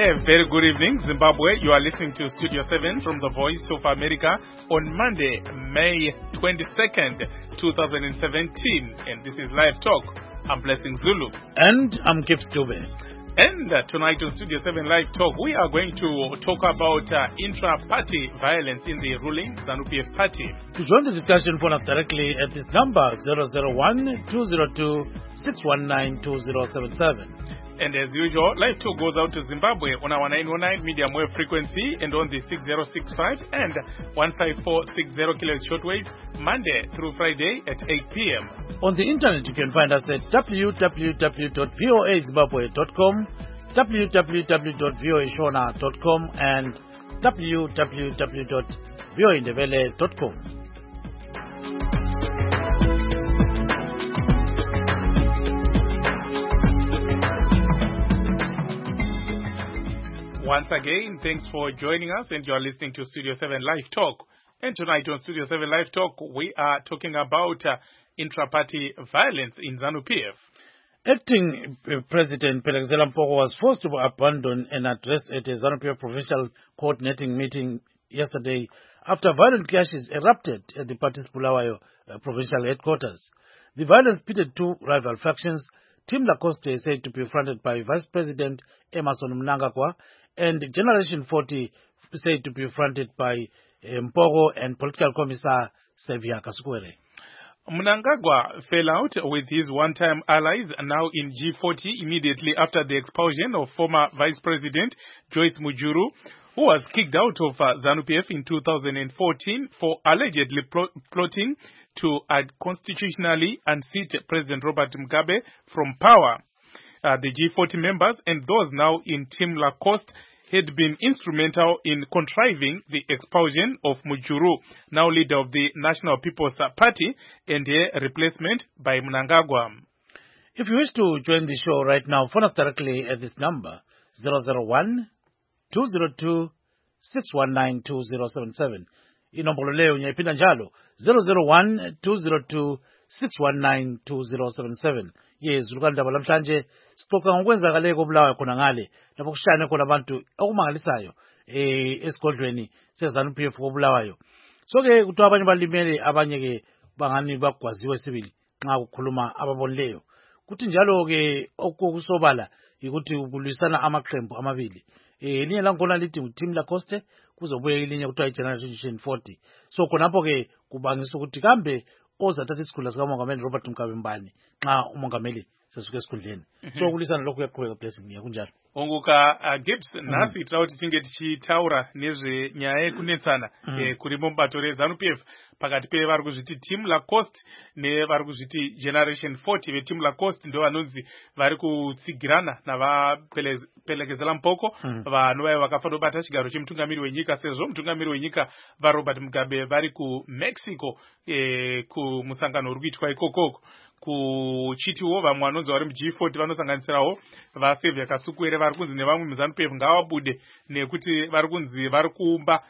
Very good evening, Zimbabwe. You are listening to Studio 7 from the Voice of America on Monday, May 22nd, 2017. And this is Live Talk. I'm Blessing Zulu. And I'm Gibbs Dube. And tonight on Studio 7 Live Talk, we are going to talk about intra-party violence in the ruling ZANU-PF party. To join the discussion, phone us directly at this number, 001-202-619-2077. And as usual, Live Talk goes out to Zimbabwe on our 909 medium wave frequency and on the 6065 and 15460 kHz shortwave, Monday through Friday at 8 p.m. On the internet, you can find us at www.voazimbabwe.com, www.voashona.com, and www.voaindebele.com. Once again, thanks for joining us, and you are listening to Studio 7 Live Talk. And tonight on Studio 7 Live Talk, we are talking about intra-party violence in ZANU-PF. Acting President Phelekezela Mpogo was forced to abandon an address at a ZANU-PF provincial coordinating meeting yesterday after violent clashes erupted at the party's Bulawayo provincial headquarters. The violence pitted two rival factions. Team Lacoste is said to be fronted by Vice President Emmerson Mnangagwa, and Generation 40 said to be fronted by Mpogo and Political Commissar Xavier Kasukwere. Mnangagwa fell out with his one-time allies now in G40 immediately after the expulsion of former Vice President Joyce Mujuru, who was kicked out of ZANU-PF in 2014 for allegedly plotting to unconstitutionally unseat President Robert Mugabe from power. The G40 members and those now in Team Lacoste had been instrumental in contriving the expulsion of Mujuru, now leader of the National People's Party, and a replacement by Mnangagwa. If you wish to join the show right now, phone us directly at this number, 001-202-619-2077. Inombolo leo nyaipinda njalo 001-202-619-2077. Yes, ulukanda balamhlanje sixoxa ngokwenzakale kobulawayo khona ngale lapho kushane khona abantu okumangalisayo esigodlweni seZANU-PF kobulawayo. So ke kuthiwa abanye balimele, abanye ke bangani bagwaziwe sibili nxa kukhuluma ababonileyo. Kuthi njalo ke okusobala ukuthi kulwisana amaqembu amabili. Elinye langkhona lithi uTeam Lacoste, kuzobuye ilinye kuthiwa iGeneration 40. So khonapho ke kubangisa ukuthi kambe ozathatha isikhundla sikamongameli Robert Mugabe mbani nxa umongameli sesuke esikhundleni. So kulisana lokhu kuyaqhubeka Blessing kunjalo. Onguka Gibbs nasi tauti tinge tichitaura nezve nyaya yekunetsana kuri mubato reZANU-PF pakati pevari kuzviti Team Lacoste nevari kuzviti Generation 40. veTeam Lacoste ndo vanonzi vari kutsigirana navaPhelekezela Mpogo vanova vakafanira kubata chigaro chemutungamiri wenyika, sezvo mutungamiri wenyika vaRobert Mugabe vari kuMexico kumusangano uri kuitwa ikokoko. Kuchitiwo vamwe vanonzi vari muG40 vanosanganisirawo vaSevia Kasukwere vari kunzi nevamwe muZANU-PF ngavabude nekuti vari kunzi vari kuumba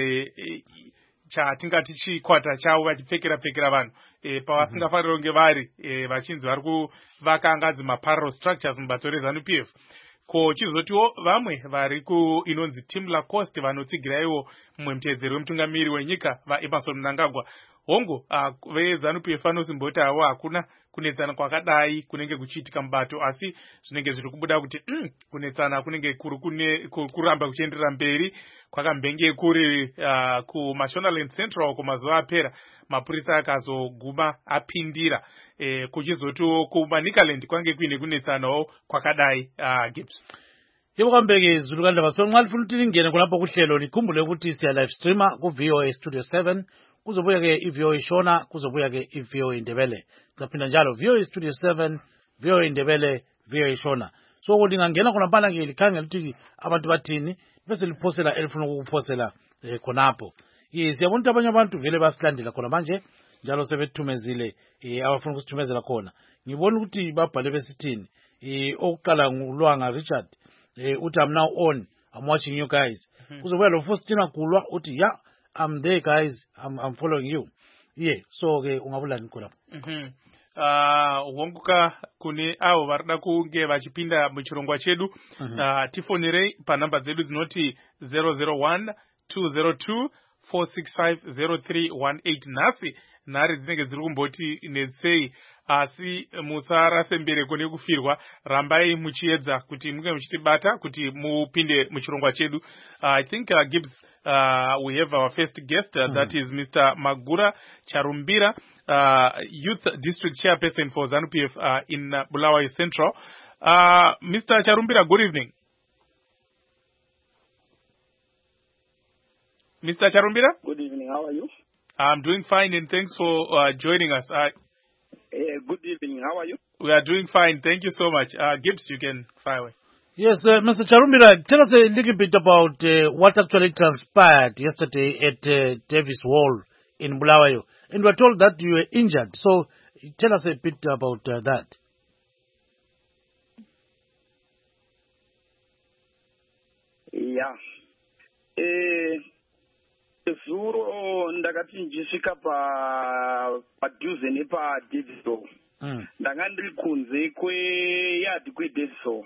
chatingati chikwata chavo vachipfekera vanhu pavasingafanira kunge vari vachinzi vari kuvaka angadzi maparallel structures mubato reZANU-PF. Kochizotiwo vamwe vari inonzi Team Lacoste vanotsigiraiwo mumwe muteedzeri wemutungamiri wenyika vaEmmerson Mnangagwa. Hongu veZANU-PF vanosimboti avo hakuna kunetsana kwakadai kunenge kuchiitika mubato, asi zvinenge zviri kubuda kuti kunetsana kunenge kuramba kuchienderera mberi kwakambenge kuri kuMashonaland Central kumazuva apera mapurisa akazoguma apindira kuchizotiwo kuManicaland kwange kuine kunetsanawo kwakadai. Gibbs yebo kambeke zulukanda basonga ngalifuna ukuthi lingene khonapho kuhlelo likhumbule ukuthi siya live streamer ku VOA Studio 7, kuzobuya ke iVOA Shona, kuzobuya ke iVOA Indebele. Ngaphinda njalo VOA Studio 7, VOA Indebele, VOA Shona. So ukuthi ngangena khona bana ke likhangela ukuthi abantu bathini bese liphosela elifuna ukuphosela khonapho. Siyabona ukuthi abanye abantu vele basilandela khona manje njalo sebethumezile abafuna ukusithumezela khona. Ngibona ukuthi babhale besithini. Okuqala nguLwanga Richard uthi I'm now on, I'm watching you guys. Kuzobuya lo Faustina Kulwa uthi yeah, I'm there guys, I'm following you. Yeah, so ke ungabulani khona. honguka kune avo varida kunge vachipinda muchirongwa chedu. Tifonerei panhamba dzedu dzinoti 001 202 465 0318. Nhasi nhare dzinenge dziri kumboti netsei, asi musarase mbereko nekufirwa. Rambai muchiedza kuti munge muchitibata kuti mupinde muchirongwa chedu. I think Gibbs, we have our first guest, that is Mr. Magura Charumbira, Youth District Chairperson for ZANU-PF in Bulawayo Central. Mr. Charumbira, good evening. Mr. Charumbira? Good evening. How are you? I'm doing fine, and thanks for joining us. Good evening. How are you? We are doing fine. Thank you so much. Gibbs, you can fire away. Yes, Mr. Charumbira, tell us a little bit about what actually transpired yesterday at Davis Hall in Bulawayo. And we're told that you were injured. So tell us a bit about that. Yeah. Zuro ndakati njisvika padhuze nepaDavis Hall. Ndanga ndiri kunze kweyadi kweDavis Hall.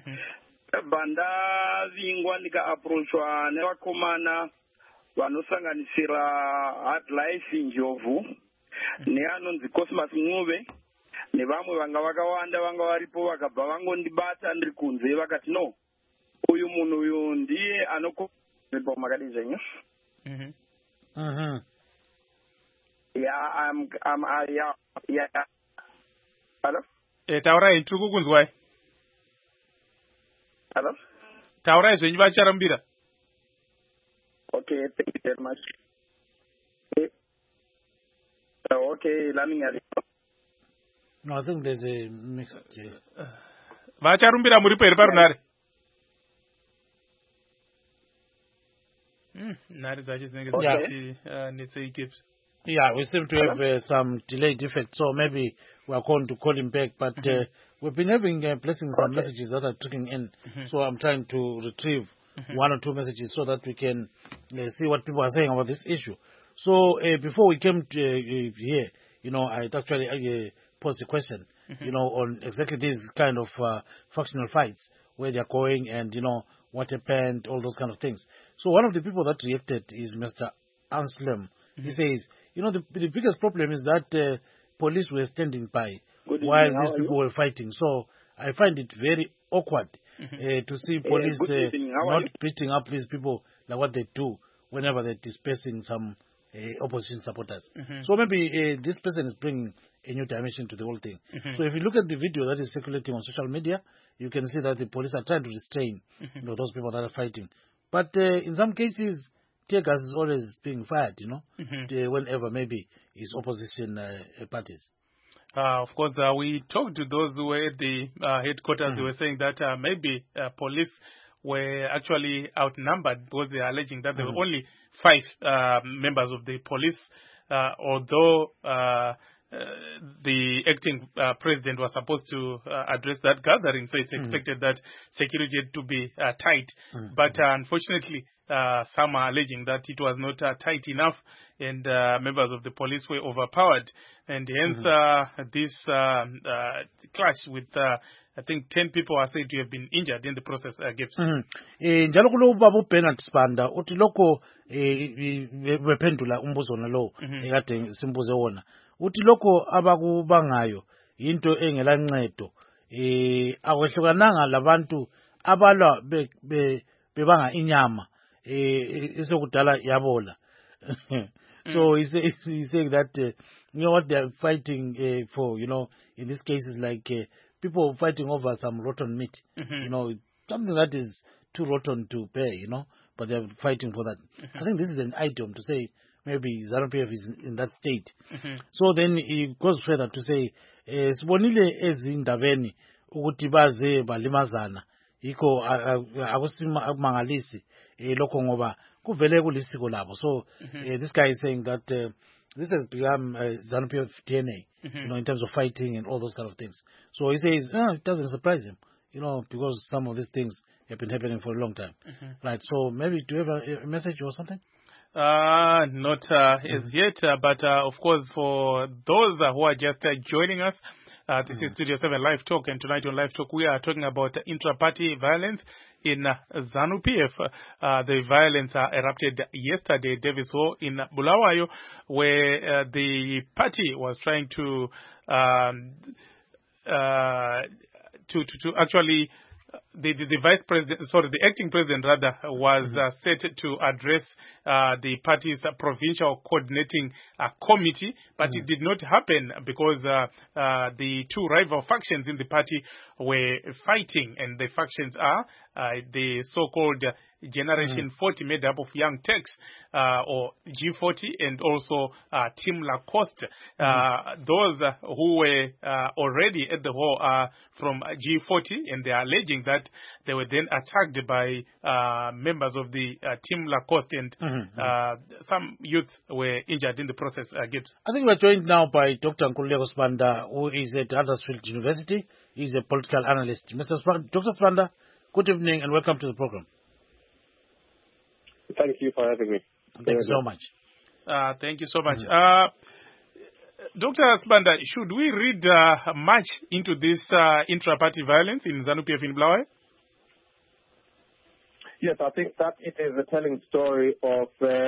Bandavingwa ndikaapproachwa nevakomana vanosanganisira Hard Life Njovu neanonzi Cosmas Ng'ove nevamwe vanga vakawanda vanga varipo, vakabva vangondibata ndiri kunze vakati no, uyu munhu uyu ndiye anokopa makadi zvenyu. Yeah, yeah. Hello? Taurai tiri kukunzwai. Hello? Taurai zvenyu vaCharumbira. Okay, thank you very much. Okay, let me hear it. No, I think there's a mix. VaCharumbira muripo here parunare? Nhare dzacho dzinenge dzati netsei Gibbs. Yeah, we seem to have some delayed effect, so maybe we are going to call him back. But we've been having blessings and messages that are trickling in, so I'm trying to retrieve one or two messages so that we can see what people are saying about this issue. So before we came to, here, I actually posed a question, on exactly these kind of factional fights, where they're going and, what happened, all those kind of things. So one of the people that reacted is Mr. Anselm. He says, the biggest problem is that police were standing by while these people were fighting. So I find it very awkward to see police not beating up these people like what they do whenever they're dispersing some opposition supporters. So maybe this person is bringing a new dimension to the whole thing. So if you look at the video that is circulating on social media, you can see that the police are trying to restrain those people that are fighting. But in some cases, tear gas is always being fired, whenever maybe it's opposition parties. Of course, we talked to those who were at the headquarters. They were saying that maybe police were actually outnumbered because they are alleging that there were only 5 members of the police, although the acting president was supposed to address that gathering, so it's expected that security had to be tight. But unfortunately, some are alleging that it was not tight enough, and members of the police were overpowered, and hence this clash with I think 10 people are said to have been injured in the process. Gibbs. Njalo kulo ubaba uBernard Sibanda uthi lokho wephendula umbuzo nalo ekade simbuze wona. Uthi lokho abakubangayo into engelancedo, akwehlukananga labantu abalwa bebanga inyama esokudala yabola. So he's saying that what they are fighting for, in this case is like people fighting over some rotten meat, something that is too rotten to bear, but they are fighting for that. I think this is an item to say maybe ZANU-PF is in that state. So then he goes further to say, sibonile ezindabeni ukuthi baze balimazana, yikho akusimangalisi lokho ngoba kuvele kulisiko labo. So this guy is saying that this has become ZANU-PF DNA, in terms of fighting and all those kind of things. So he says, it doesn't surprise him, because some of these things have been happening for a long time. Right, so maybe do you have a message or something? Not as yet, but of course, for those who are just joining us, this is Studio 7 Live Talk, and tonight on Live Talk we are talking about intra-party violence in ZANU-PF. The violence erupted yesterday, Davis Hall in Bulawayo, where the party was trying to actually. The vice president, the acting president rather, was set to address the party's provincial coordinating committee, but it did not happen because the two rival factions in the party were fighting, and the factions are the so-called Generation 40, made up of Young Turks, or G40, and also Team Lacoste. Those who were already at the hall are from G40, and they are alleging that they were then attacked by members of the Team Lacoste, and some youth were injured in the process. Gibbs. I think we're joined now by Dr. Nkululeko Sibanda, who is at Huddersfield University. He's a political analyst. Dr. Sibanda, good evening and welcome to the program. Thank you for having me. Thank you so much. Thank you so much. Dr. Sibanda, should we read much into this intra-party violence in ZANU-PF in Bulawayo? Yes, I think that it is a telling story of,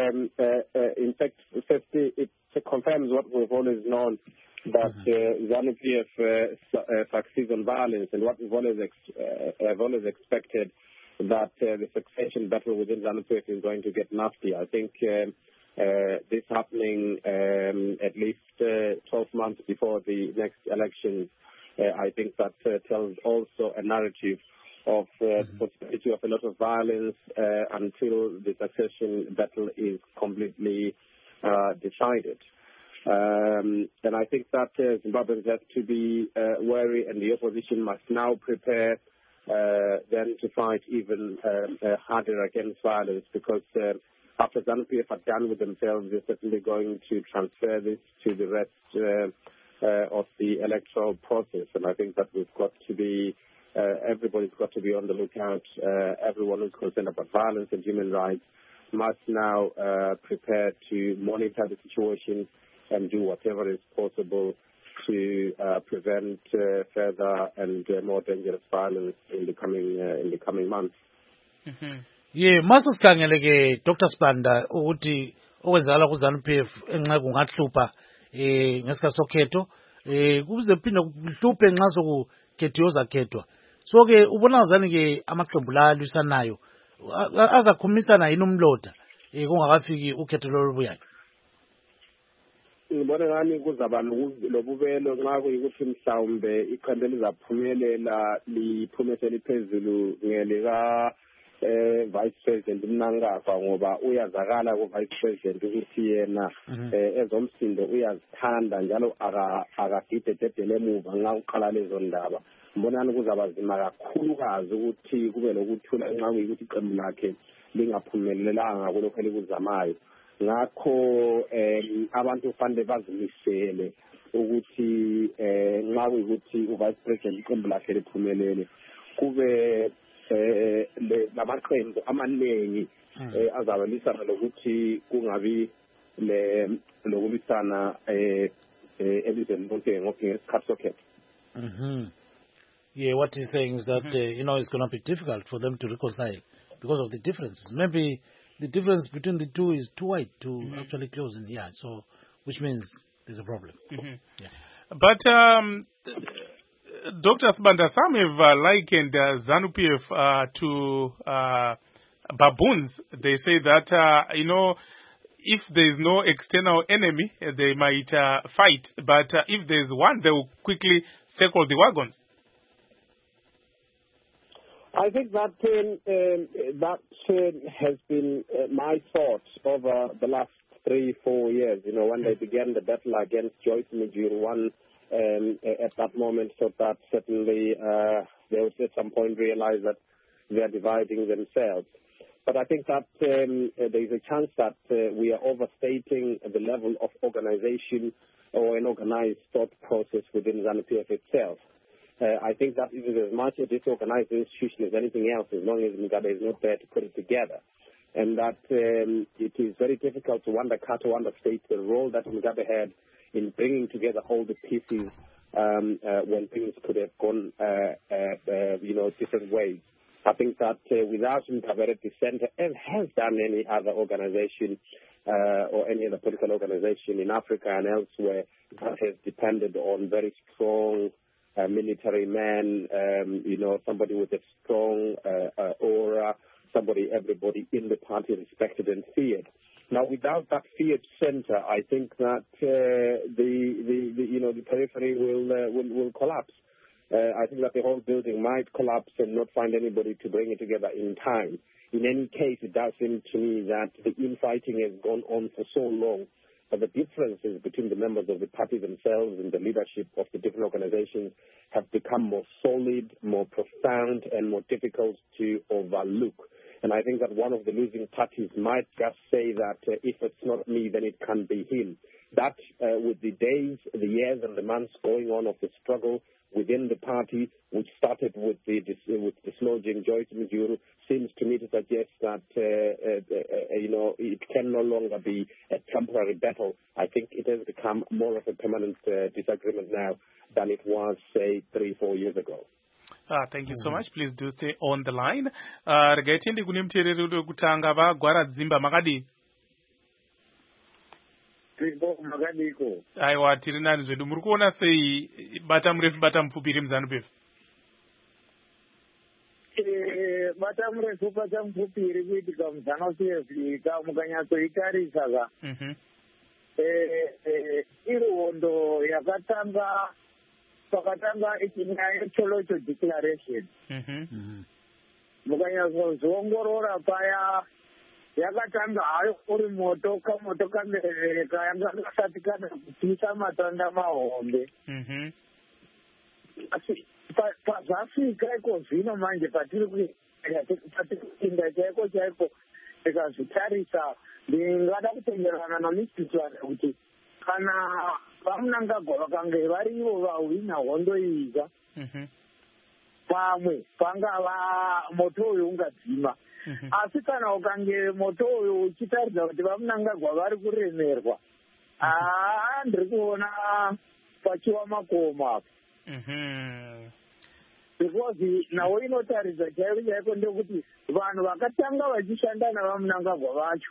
in fact, it confirms what we've always known, that ZANU-PF succeeds on violence, and what we've always expected, that the succession battle within ZANU-PF is going to get nasty. I think this happening at least 12 months before the next election, I think that tells also a narrative of possibility of a lot of violence until the succession battle is completely decided. And I think that Zimbabweans have to be wary, and the opposition must now prepare then to fight even harder against violence, because after ZANU-PF are done with themselves, they're certainly going to transfer this to the rest of the electoral process. And I think that we've got to be, everybody's got to be on the lookout. Everyone who's concerned about violence and human rights must now prepare to monitor the situation and do whatever is possible to prevent further and more dangerous violence in the coming months. Yeah, masasikhangele ke Dr. Sibanda ukuthi okwenzakala ku ZANU-PF enxa kungahlupha ngesikhathi sokhetho kuze phinde kuhluphe nxa sokukhethiwe ozakhethwa. So ke ubona ngazani ke amaqembu la alwisanayo azakhumisana yini umloda kungakafiki ukhetho lolubuyayo? Ngibona ngani kuzaba lobubelo nxa kuyikuthi mhlawumbe iqembu elizaphumelela liphumisele phezulu ngelika vice president uMnangagwa, ngoba uyazakala ku vice president ukuthi yena ezomsindo uyazithanda njalo akagidededele emuva nxa uqala lezo ndaba. Ngibona ngani kuzaba zima kakhulukazi ukuthi kube lokuthula nxa kuyikuthi iqembu lakhe lingaphumelelanga kulokho elikuzamayo. Ngakho abantu kufanele bazimisele ukuthi nxa kuyikuthi uvice president iqembu lakhe liphumelele, kube lamaqembu amaningi azabalisana lokuthi kungabi lokulisana elizweni lonke ngesikhathi sokhetho. Yeah, what he's saying is that it's going to be difficult for them to reconcile because of the differences. Maybe the difference between the two is too wide to actually close in the yard, so which means there's a problem. Yeah. But Dr. Sibanda, some have likened ZANU-PF to baboons. They say that if there is no external enemy, they might fight, but if there is one, they will quickly circle the wagons. I think that has been my thought over the last 3-4 years. When they began the battle against Joyce Mujuru, one at that moment thought that certainly they would at some point realize that they are dividing themselves. But I think that there is a chance that we are overstating the level of organization or an organized thought process within ZANU-PF itself. I think that it is as much a disorganized institution as anything else, as long as Mugabe is not there to put it together. and that it is very difficult to understate the role that Mugabe had in bringing together all the pieces when things could have gone, different ways. I think that without Mugabe at the center, as has done any other organization or any other political organization in Africa and elsewhere, that has depended on very strong military men, somebody with a strong aura, somebody everybody in the party respected and feared. Now, without that feared center, I think that the periphery will collapse. I think that the whole building might collapse and not find anybody to bring it together in time. In any case, it does seem to me that the infighting has gone on for so long, but the differences between the members of the party themselves and the leadership of the different organizations have become more solid, more profound, and more difficult to overlook. And I think that one of the losing parties might just say that if it's not me, then it can be him. That with the days, the years, and the months going on of the struggle within the party, which started with the dislodging Joyce Mujuru, seems to me to suggest that it can no longer be a temporary battle. I think it has become more of a permanent disagreement now than it was, say, 3-4 years ago. Thank you so much. Please do stay on the line. Regaitende kune mutereri kutanga vagwara dzimba makadi. Aiwa, tiri nani zvedu. Muri kuona sei bata murefu bata mupfupi iri muZANU-PF? Bata murefu bata mupfupi iri kuitika muZANU-PF mukanyatsoitarisa ka iri hondo yakatanga pakatanga ichinyaya yecholocho declaration. Mukanyatsoziongorora paya yakatanga hayo uri moto kamoto kamerereka yanga kasati kana kupisa matanda mahombe. Asi pazafika iko zvino manje patiri kuinda chaiko tikazvitarisa ndingada kutenderana namistituana kuti kana vamunangagwa vakange varivo vahwina hondo iyiza pamwe pangava moto uyu ungadzima. Asi kana ukange moto uyu uchitaridza kuti vamunangagwa vari kuremerwa, ndiri kuona pachiwa makoma apo. Because nawo inotaridza chaiko ndekuti vanhu vakatanga vachishanda navamunangagwa vacho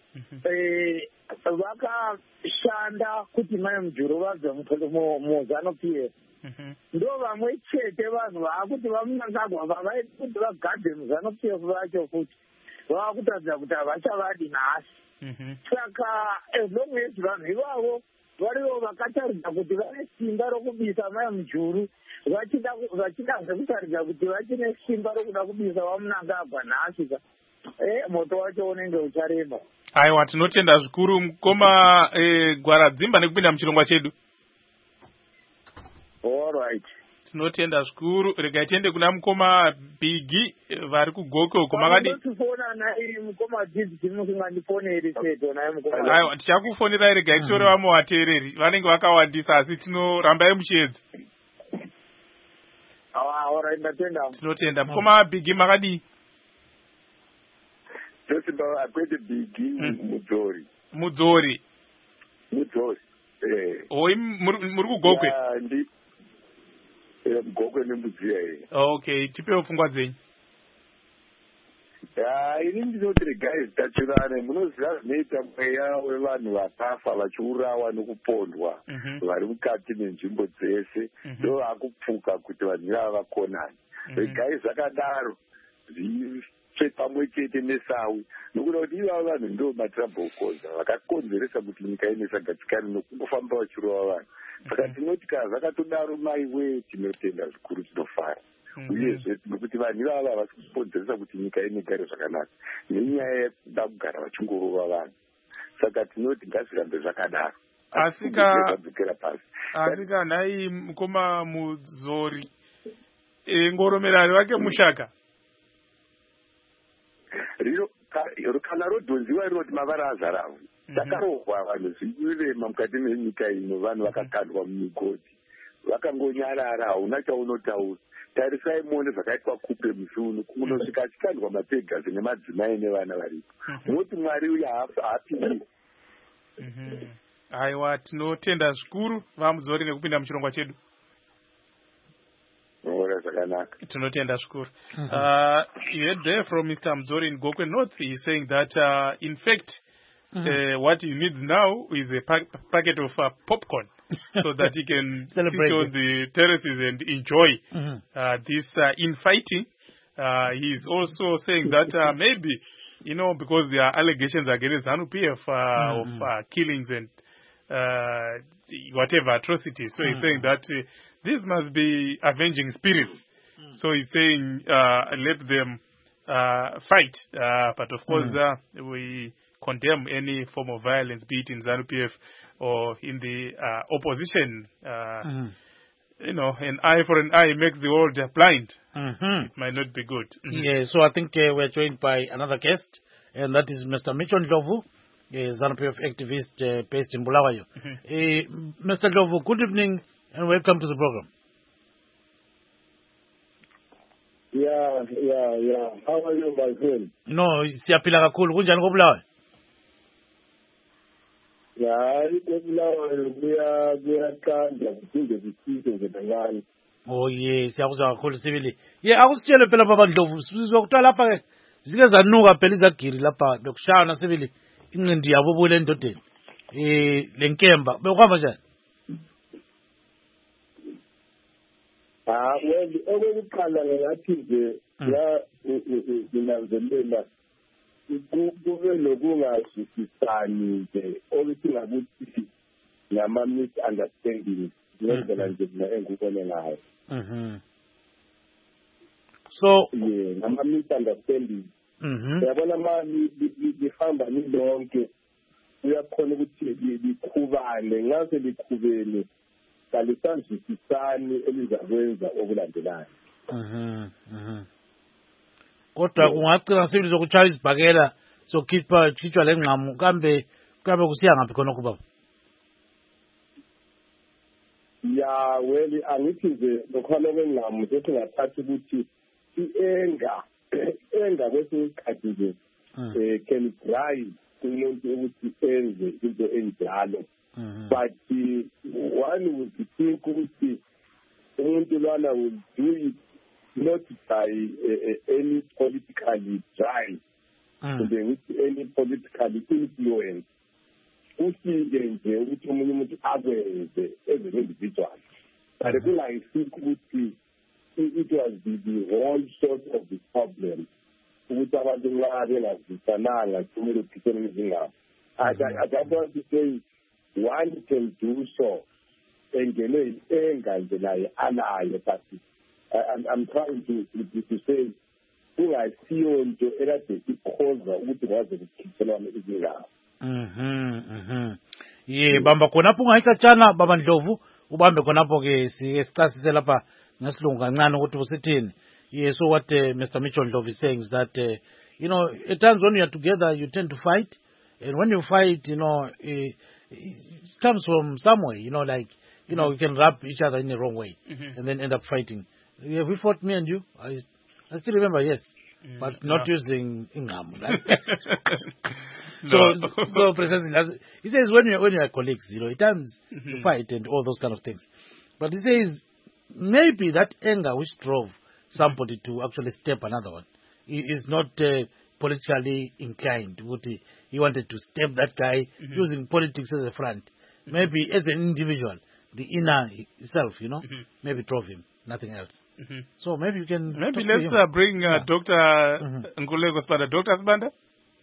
vakashanda kuti Mai Mujuru vabve muZANU-PF. Ndo vamwe chete vanhu vaakuti vamunangagwa vavaiti kuti vagadhe muZANU-PF vacho futi vaakutaridza kuti havachavadi nhasi. Saka as long as vanhu ivavo varivo vakataridza kuti vane simba rokubisa Mai Mujuru, vachida zvekutaridza kuti vachine simba rokuda kubisa vamunangagwa nhasi, moto wacho unenge ucharema. Aiwa, tinotenda zvikuru mukoma gwara dzimba nekupinda muchirongwa chedu. Alright. Tinotenda zvikuru. Regai tiende kuna mukoma Bigi vari kugoko komakadi. Ndofona naye mukoma Bigi musingandifoneri seto naye mukoma. Aiwa, tichakufonera regai tore vamwe vateereri vanenge vakawandisa asi tinorambai muchiedza. Alright, ndatenda. Tinotenda mukoma Bigi makadi. Tosimba akwete Bigi Mudzori. Oi, muri kugokwe? Mugokwe nemudziya here. Okay, tipewo pfungwa dzenyu. Ini ndinoti regai zitachirane. Munoziva zvinoita mweya wevanhu vakafa vachiurawa nekupondwa vari mukati menzvimbo dzese ndo vakupfuka kuti vanhu ivava vakonani. Regai zvakadaro pamwe chete neSawi nokuda kuti ivava vanhu ndo matrabal causa vakakonzeresa kuti nyika ine isagadzikane nokungofamba vachirova vanhu. Saka tinoti kana zvakatodaro maiwe tinotenda zvikuru, tinofara uyezve nokuti vanhu ivava havasi kukonzeresa kuti nyika ine igare zvakanaka nenyaya yekuda kugara vachingorova vanhu. Saka tinoti ngazvirambe zvakadaro asika pasi. Asika nhai mukoma Mudzori ngoromerari wake mushaka riro kana rodhonziwa rinoti mavara azaravu takarohwa vanhu zvikurema mukati menyika ino, vanhu vakakandwa mumigodhi vakangonyarara hauna chaunotaura. Tarisai muone zvakaitwa kupe musunu kunosvika achikandwa mapegasi nemadzimai nevana varipo. Noti Mwari uyu haapiri. Aiwa, tinotenda zvikuru vamudzori nekupinda muchirongwa chedu. Tinotenda zvikuru. You heard there from Mr. Mzori in Gokwe North. He's saying that in fact what he needs now is a packet of popcorn so that he can sit on the terraces and enjoy this infighting. He's also saying that maybe, because there are allegations against ZANU-PF of killings and whatever atrocities. So he's saying that this must be avenging spirits. So he's saying let them fight. But of course we condemn any form of violence, be it in ZANU-PF or in the opposition. An eye for an eye makes the world blind. It might not be good. Yeah, so I think we're joined by another guest, and that is Mr. Mitchell Ndlovu, a ZANU-PF activist based in Bulawayo. Mr. Ndlovu, good evening and welcome to the program. Yeah. How are you, my friend? No, siyaphila kakhulu. Kunjani koBulawayo? Yeah, koBulawayo kuyaqanda kuphinde kusise nje kancane. Oh yes, siyakuzwa kakhulu sibili. Yeah, akusitshele phela baba Ndlovu, sizokuthola lapha ke zike zanuka phela izagiri lapha lokushana sibili inqindi yabo bule ndodeni. Lenkemba bekuhamba njani? Well, okokuqala ngathi nje nginanzelela kube lokungazwisisani nje okusingakuthi nama-misunderstandings ngendlela nje mina engikubone ngayo. So nama-misunderstandings uyabona ma lihamba nilonke uyakhona ukuthi likhubane ngase likhubene kalisazwisisani elizakwenza okulandelayo. Kodwa kungacina sibili zokuchaya izibhakela sokhitshwa lengqamu kambe kusiya ngaphi khona kubaba? Ya well angithi nje lokhona kwengqamu sethi ngathatha ukuthi enga kwesikhathi nje can drive umuntu ukuthi enze into enjalo. But one would think ukuthi umuntu lwana will do it not by any politically drive, with any political influence. Usike nje ukuthi omunye umuntu akwenze as an individual. But I think ukuthi it was the whole source of the problem. Ukuthi abantu nxa bengazisananga kumele uphithene izingabo. I don't want to say one can do so engene engandelayo alayo, but I'm trying to say kungasiyo nto ekade ikhoza ukuthi kwaze kukhithelwane izingabo. Bamba khonapho ungayicatshana baba Ndlovu ubambe khonapho ke sicasise lapha ngesilungu kancane ukuthi usithini. So what Mr. Mitchell Ndlovu is saying is that at times when you are together you tend to fight, and when you fight it comes from somewhere, you can rub each other in the wrong way and then end up fighting. Yeah, we fought, me and you. I still remember, yes, but not using ingam. So precisely, he says when you are colleagues, at times you fight and all those kind of things. But he says maybe that anger which drove somebody to actually step another one is not politically inclined. He wanted to step that guy using politics as a front. Maybe as an individual, the inner self, maybe drove him, nothing else. So maybe you can... Maybe let's bring Dr. Nkululeko Sibanda. Dr. Sibanda?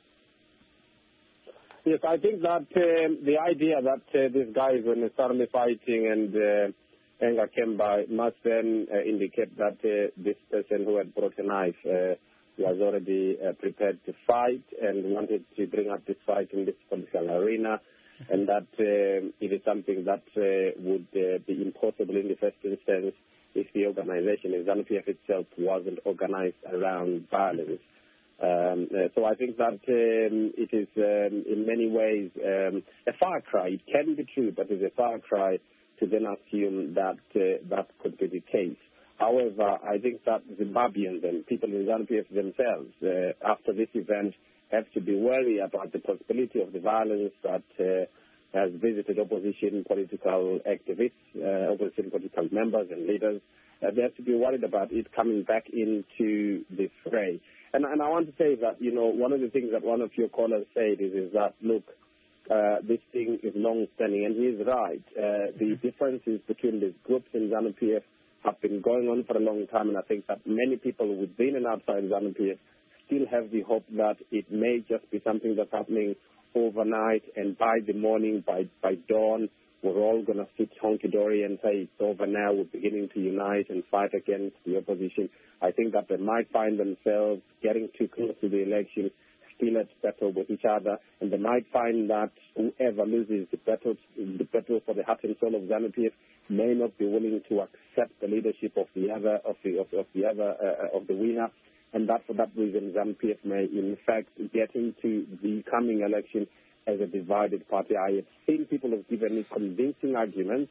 Yes, I think that the idea that these guys, when they started fighting and anger came by, must then indicate that this person who had brought a knife was already prepared to fight and wanted to bring up this fight in this political arena, and that it is something that would be impossible in the first instance if the organization, if ZANU-PF itself, wasn't organized around violence. So I think that it is in many ways a far cry. It can be true, but it's a far cry to then assume that that could be the case. However, I think that Zimbabweans and people in ZANU-PF themselves, after this event, have to be wary about the possibility of the violence that has visited opposition political activists, opposition political members and leaders. They have to be worried about it coming back into the fray. And I want to say that, one of the things that one of your callers said is that, look, this thing is long-standing, and he is right. The differences between these groups in ZANU-PF have been going on for a long time, and I think that many people within and outside ZANU-PF still have the hope that it may just be something that's happening overnight, and by the morning, by dawn, we're all going to sit honky-dory and say it's over now, we're beginning to unite and fight against the opposition. I think that they might find themselves getting too close to the election, still at battle with each other, and they might find that whoever loses the battle for the heart and soul of ZANU-PF may not be willing to accept the leadership of the winner, and that for that reason ZANU-PF may in fact get into the coming election as a divided party. I have seen people have given me convincing arguments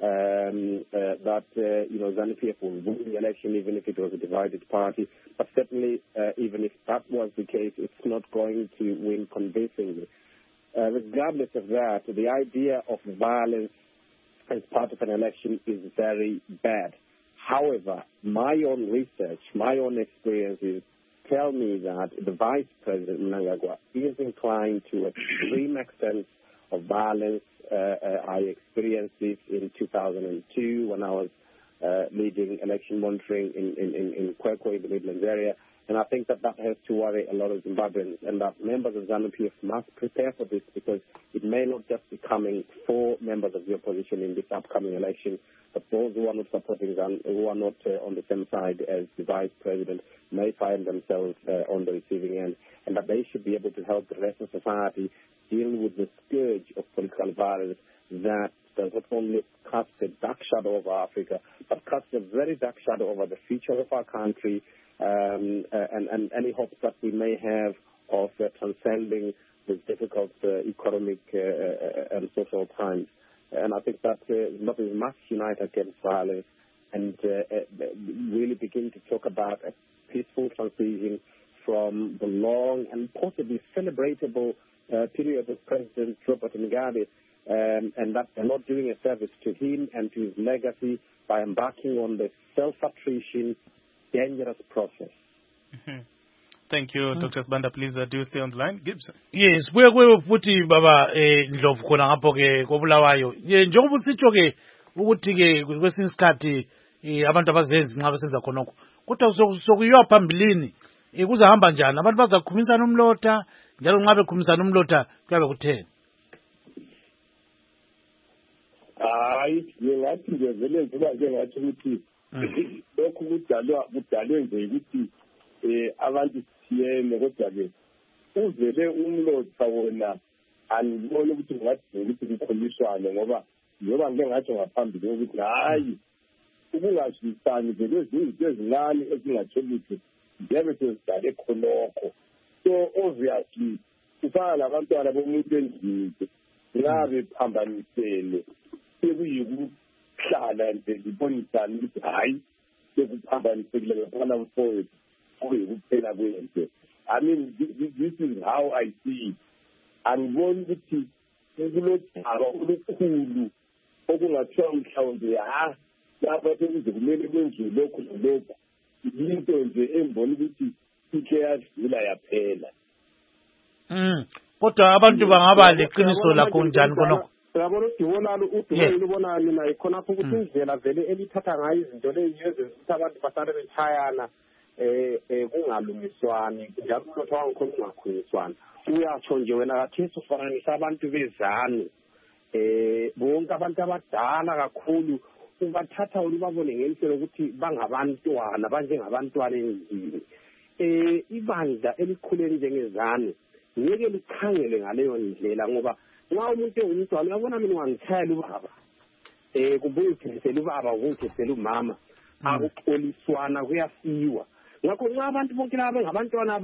that ZANU-PF will win the election even if it was a divided party. But certainly, even if that was the case, it's not going to win convincingly. Regardless of that, the idea of violence as part of an election is very bad. However, my own research, my own experiences tell me that the Vice President Mnangagwa is inclined to extreme extent of violence. I experienced this in 2002 when I was leading election monitoring in Kwekwe, in the Midlands area. And I think that has to worry a lot of Zimbabweans, and that members of ZANU-PF must prepare for this, because it may not just be coming for members of the opposition in this upcoming election, but those who are not supporting ZANU, who are not on the same side as the Vice President, may find themselves on the receiving end, and that they should be able to help the rest of society deal with the scourge of political violence that does not only cast a dark shadow over Africa, but casts a very dark shadow over the future of our country, and any hopes that we may have of transcending the difficult economic and social times. And I think that Zimbabwe must unite against violence and really begin to talk about a peaceful transition from the long and possibly celebratable period of President Robert Mugabe, and that they're not doing a service to him and to his legacy by embarking on the self-attrition, dangerous process. Mm-hmm. Thank you, Dr. Sibanda. Please do stay on the line. Gibson. Yes, we're futhi baba Ndlovu khona ngapho ke kobulawayo. Njengoba usitsho ke ukuthi ke kwesinye isikhathi abantu abazenzi nxa besenza khonokho. Kodwa sokuyiwa phambilini kuzahamba njani? Abantu bazakhumisana umlotha, njalo nxa bekhumisana umlotha kuyabe kutheni? Hayi, ngingathi nje vele njengathi ukuthi lokhu kudalwe nje ukuthi abantu siyene, kodwa ke uvele umlotha wona anibona ukuthi kungadinga ukuthi kukholiswane, ngoba njengoba ngike ngatsho ngaphambili ukuthi hayi ukungazwisani vele ezinto ezincane ezingatholi ukuthi njengoba sezidale khonokho. So obviously kufana labantwana bomuntu endlini nxa bephambanisene sekuyikuhlala nje libonisane ukuthi hayi sekuphambanisekile ngefana mfowethu kuyikuphela kwento. I mean, this is how I see it. Angiboni ukuthi kulodaba olukhulu okungathiwa mhlawumbe lapha sekuze kumele kwenziwe lokhu nalokhu. Into nje embona ukuthi ike yadlula yaphela. Kodwa abantu bangaba leqiniso lakho njani khonokho? Uyabona udubulelo ubona mina ikhonapho ukuthi indlela vele elithatha ngayo izinto lezi ukuthi abantu basale betshayana kungalungiswani, njalo umlotha wangikhona ungakhulunyiswana. Uyatsho nje wena kathesi ufananisa abantu bezanu, bonke abantu abadala kakhulu ubathatha ubabone ngendlela ukuthi bangabantwana banjengabantwana endlini. Ibandla elikhuleni njengezanu ngeke likhangele ngaleyo ndlela, ngoba nxa umuntu engumntwana uyabona mina ungangitshayela ubaba, kubuye uthengisela ubaba ungithengisela umama, akuxoliswana kuyasiwa. Ngakho nxa abantu bonke laba bengabantwana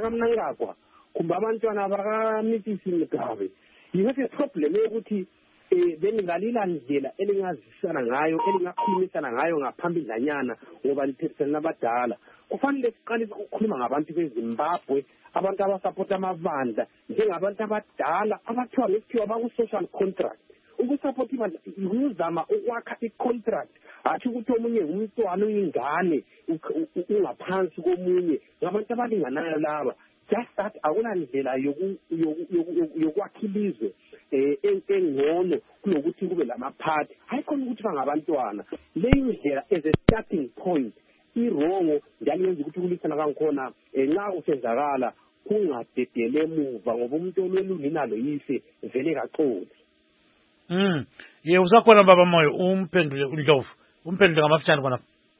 bakaMnangagwa kumbe abantwana bakaMithisi Mgabe, you have a problem yokuthi beningalila ndlela elingazisana ngayo elingakhulumisana ngayo ngaphambidlanyana ngoba lithethisana nabadala kufanele siqalise ukukhuluma ngabantu beZimbabwe abantu abasapota amavandla njengabantu abadala abathiwa ngesikhiwa baku-social contract ukusapota ibandla ukuzama ukwakha i-contract athi ukuthi omunye ngumntwana uyingane ungaphansi komunye ngabantu abalinganayo laba just that akunandlela yokwakha ilizwe engcono kunokuthi kube lamaphathi hayikhona ukuthi bangabantwana leyi ndlela as a starting point irongo njalo yenza ukuthi ukulisana kangikhona nxa usenzakala kungadedele emuva ngoba umuntu olwelunina yise vele kaxoli ye usakhona baba Moyo umphendule uNdlovu umphendule ngamafutshane khona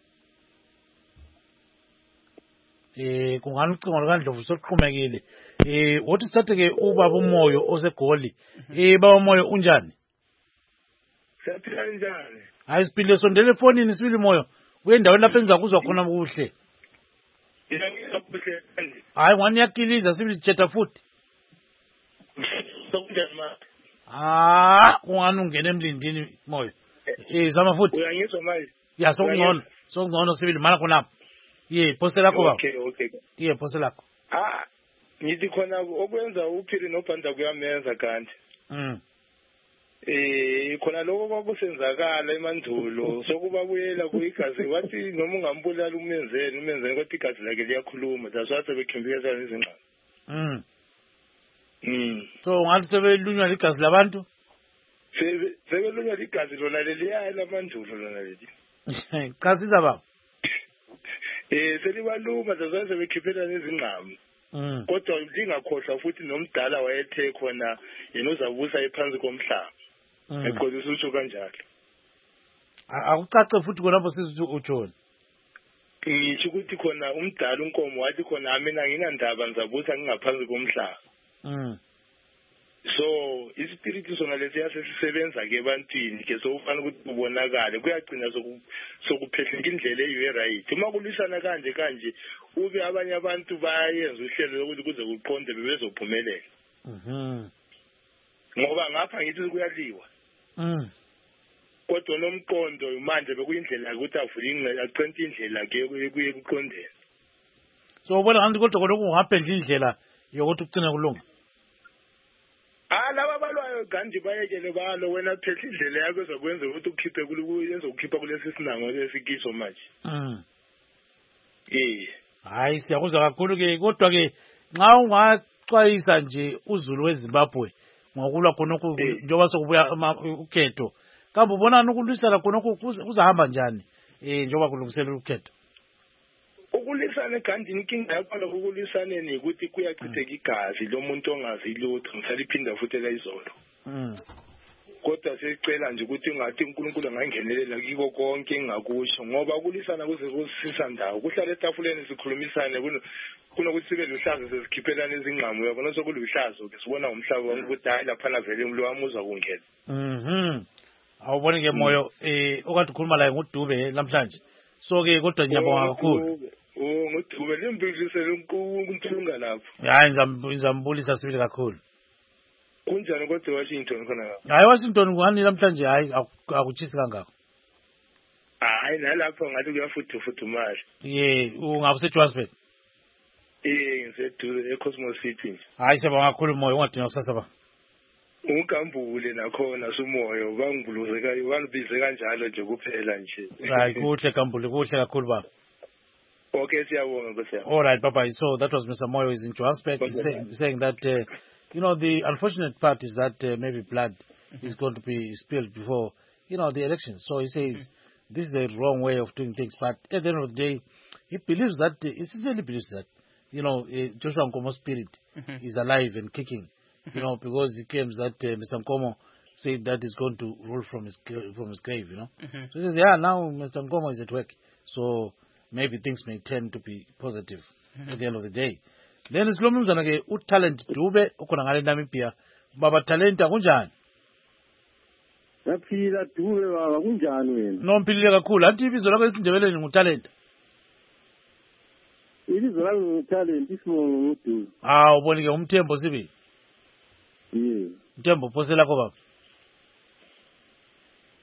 kungani ucingo likaNdlovu soqhumekile wothi sithathe-ke ubaba uMoyo osegoli baba Moyo unjani siyaphila njani hayi siphile sondele efonini sibili Moyo kuye endaweni lapho engizakuzwa khona kuhle hayi ngani yakiliza sibili thetha futhi kungani ungena emlindini Moyo zama futhi uyangizwa manje ya sokungcono sibili mana khonapho ye poste lakho baba okay ye poste lakho ngithi khona okwenza uphiri nobhanda kuyamenza kanti khona lokho kwakusenzakala emandulo sokubabuyela kuyigazi wathi noma ungambulala umenzeni kodwa igazi lakhe liyakhuluma daswathi bekhimbiyeza izingqondo so ngathi sebelunywa ligazi labantu sebelunywa ligazi lona leliya lamandulo lona leli chasiza baba selibaluma daswathi sebekhiphela nezingqamu kodwa lingakhohlwa futhi nomdala wayethe khona yena uzabusa ephansi komhlaba eqolisa utsho kanjalo akucace futhi khonapho sithi utshoni ngisho ukuthi khona umdala unkomo wathi khona mina nginandaba ngizabusa ngingaphansi komhlaba so ispiritu sona lesiya sesisebenza ke ebantwini ke sokufanele ukuthi ubonakale kuyagcina sokuphehleka indlela eyi-right uma kulisana kanje ube abanye abantu bayenza uhlelo lokuthi kuze kuqonde bebezophumelela ngoba ngapha ngithi kuyaliwa kodwa nomqondo manje bekuyindlela ukuthi avule aqente indlela ke kuye kuqondela so ubona ngathi kodwa khona kungaphendla indlela yokuthi kucine kulunga laba balwayo kanti bayekele balo wena phehla indlela yakho ezokwenza ukuthi ukhiphe kuyenza ukukhipha kulesi sinango esikiso manje hayi siyakuzwa kakhulu-ke kodwa-ke nxa ungaxwayisa nje uzulu weZimbabwe ngokulwa khonokhu njengoba sokubuya ukhetho kambe ubonani ukulwisana khonokhu kuzahamba njani njengoba kulungiselela ukhetho ukulisana kanti inkinga yakhona ukulisaneni ukuthi kuyachitheka igazi lomuntu ongazi lutho ngisaliphinda futhi layizolo kodwa sicela nje ukuthi ungathi uNkulunkulu angangenelela kiko konke engakusho ngoba ukulisana kuze kusisa ndawo kuhlala etafuleni sikhulumisane kunokuthi sibe luhlazo sezikhiphelana izingqamu yabona sokuluhlazo ke sibona umhlaba wonke ukuthi hayi laphana vele umlo wami uza kungena awubone-ke Moyo okade ukhuluma laye nguDube namhlanje so-ke kodwa ngiyabonga kakhulu nguDube limbilisele uNkulunkulu lapho hayi ngizambulisa sibili kakhulu kunjani kodwa Washington khona hayi Washington ngani namhlanje hayi akutshisi kangako hayi nalapho ngathi kuyafudumala ye ungabe useJohannesburg ngiseduze eCosmos City nje hayi siyabonga kakhulu Moyo ungadinga kusasa ba ungambule nakhona sumoyo bangibize kanjalo nje kuphela nje hayi kuhle Gambule kuhle kakhulu baba okay siyabonga nkosiyami all right bye so that was Mr. Moyo is in Johannesburg he's saying that the unfortunate part is that maybe blood is going to be spilled before the elections. So he says this is the wrong way of doing things, but at the end of the day he believes that he sincerely believes that Joshua Nkomo's spirit is alive and kicking because he claims that Mr. Nkomo said that he's going to rule from his grave, So he says, now Mr. Nkomo is at work, so maybe things may tend to be positive at the end of the day. Then silomnumzana-ke uTalent Dube ukhona ngale Namibia baba Talent akunjani Yaphila Dube baba kunjani wena nomphilile kakhulu athi ibizo lakho esindebeleni nguTalent ibizo lami nguTalent isibongo nguDube ubonike umthembo sibili yeah umthembo phose lakho baba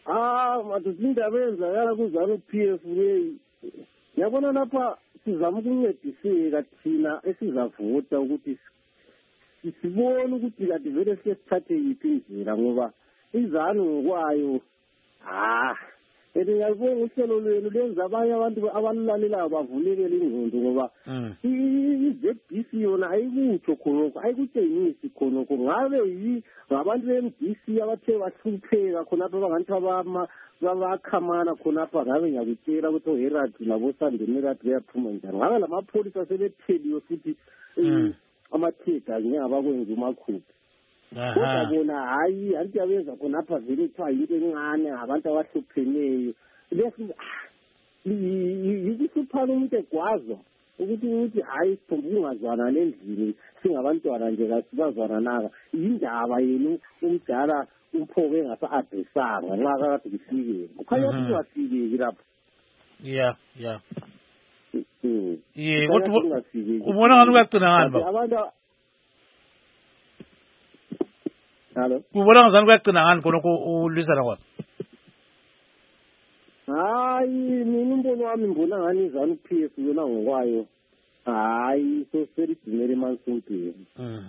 madoda indaba eyenzakala kuZANU-PF leyi yabona lapha sizama ukuncediseka thina esizavota ukuthi sibone ukuthi kade vele sithathe yiphi indlela ngoba izanu ngokwayo ngiyalibonga uhlelo lwenu lenza abanye abantu abalulalelayo bavulekele ingqondo ngoba i-ZBC yona ayikutho khonokho ayikutshengisi khonokho ngabe ngabantu be-MDC abathe bahlupheka khonapha abanganthi babakhamana khonapha ngabe ngiyakutshela ukuthi oHerald laboSandemerat beyaphuma njani ngabe lamapholisa asebetheliwe futhi amathega ngingabakwenza umakhuphi kodwa bona hayi anti yabenza khonapha vele kuthiwa yinto encane abantu abahlupheneyo yikuhluphana umuntu egwazwa ukuthi hayi sithombe ukungazwana nendlini singabantwana nje kasibazwana naka yindaba yenu umdala umphoke engasa-adresanga nxa kakade kufikele kukhanya ukuthi ungafikeki lapho ubona ngani kuyagcina ngani ba ubona ngazani kuyagcina ngani khonokho ulwisana kwakho hayi mina umbono wami ngibona ngani iZANU-PF yona ngokwayo hayi selidumele emansumpini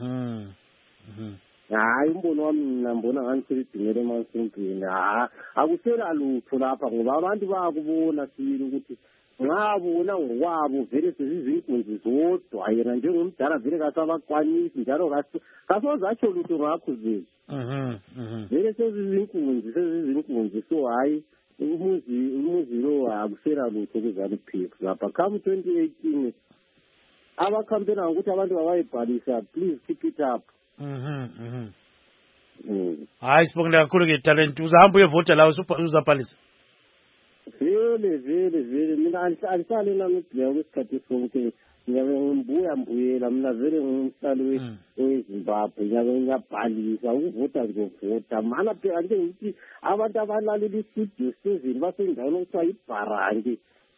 hayi umbono wami mina ngibona ngani selidumele emansumpini akusela lutho lapha ngoba abantu bayakubona sibili ukuthi nxa bona ngokwabo vele sezizinkunzi zodwa yena njengomdala vele kasabakwanisi njalo kasozatsho lutho ngakho zeli vele sezizinkunzi so hayi umuzi lo akusela lutho kuZANU-PF lapha come 2018 abakhampena ngokuthi abantu babayibhalisa please keep it up hayi sibonge kakhulu-ke talent uzahamba uyevota la uzabhalisa vele mina alihlali namibhleya kwesikhathi sonke ngiyabe ngibuyela mina vele ngumhlali weZimbabwe ngiyabe ngiyabhalisa ukuvota ngizovota mana phela nje ngithi abantu abalalela istudio 7 basendaweni okuthiwa yibharange